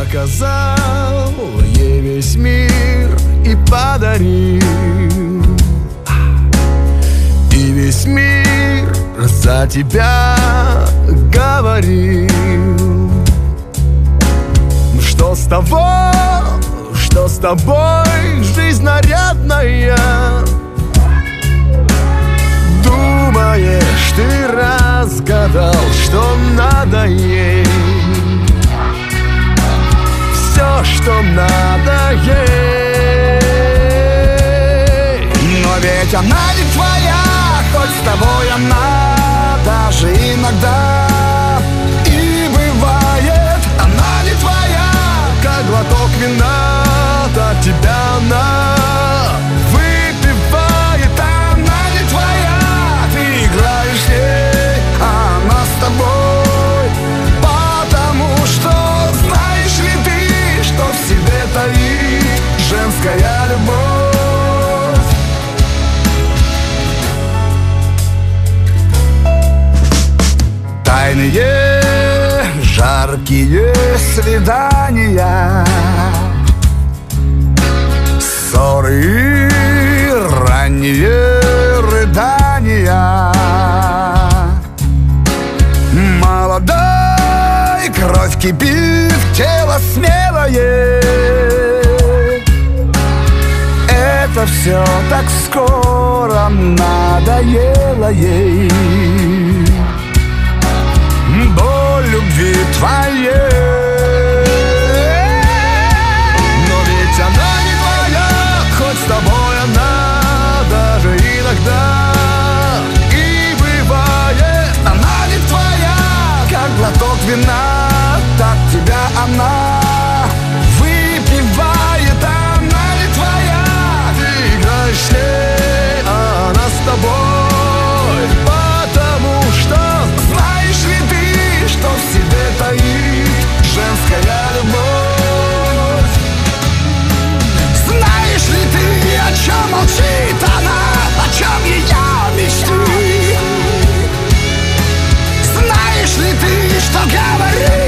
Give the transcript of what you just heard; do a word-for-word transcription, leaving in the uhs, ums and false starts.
показал ей весь мир и подарил. И весь мир за тебя говорил. Ну что с того, что с тобой жизнь нарядная? Думаешь, ты разгадал, что надо ей? Все, что надо ей. Но ведь она не твоя, хоть с тобой она даже иногда. И бывает, она не твоя, как глоток вина, так тебя она выпивает. Она не твоя, ты играешь с ней, а она с тобой. Потому что знаешь ли ты, что в себе таит женская любовь? Тайные, жаркие свидания, ссоры и ранние рыдания. Молодой, кровь кипит, тело смелое. Это все так скоро надоело ей. Боль любви твоей. Но ведь она не твоя, хоть с тобой она даже иногда. И бывает, она не твоя, как глоток вина, так тебя она выпивает. Она не твоя, ты играешь с ней, а она с тобой. Потому что знаешь ли ты, что в себе таит женская любовь? Знаешь ли ты, о чем молчит она, о чем ее мечты? Знаешь ли ты, что говорит